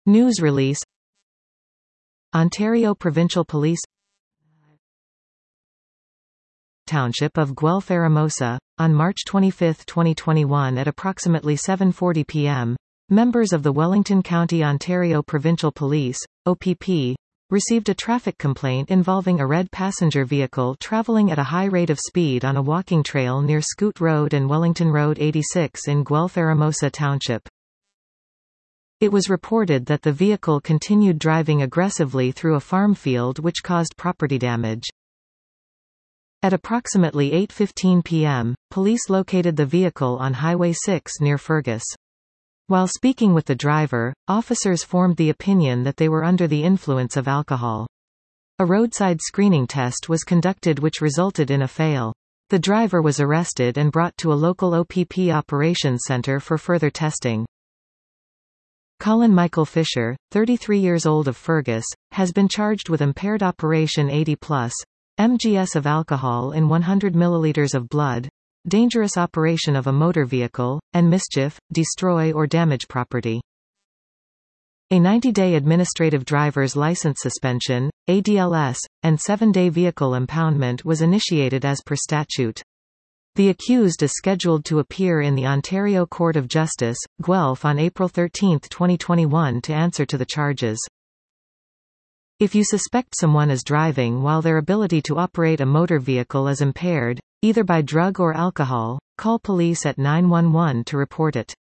News release. Ontario Provincial Police. Township of Guelph-Aramosa. On March 25, 2021 at approximately 7:40 p.m., members of the Wellington County Ontario Provincial Police, OPP, received a traffic complaint involving a red passenger vehicle travelling at a high rate of speed on a walking trail near Scoot Road and Wellington Road 86 in Guelph-Aramosa Township. It was reported that the vehicle continued driving aggressively through a farm field which caused property damage. At approximately 8:15 p.m., police located the vehicle on Highway 6 near Fergus. While speaking with the driver, officers formed the opinion that they were under the influence of alcohol. A roadside screening test was conducted which resulted in a fail. The driver was arrested and brought to a local OPP operations center for further testing. Colin Michael Fisher, 33 years old of Fergus, has been charged with impaired operation 80+, mgs of alcohol in 100 milliliters of blood, dangerous operation of a motor vehicle, and mischief, destroy or damage property. A 90-day administrative driver's license suspension, ADLS, and 7-day vehicle impoundment was initiated as per statute. The accused is scheduled to appear in the Ontario Court of Justice, Guelph on April 13, 2021 to answer to the charges. If you suspect someone is driving while their ability to operate a motor vehicle is impaired, either by drug or alcohol, call police at 911 to report it.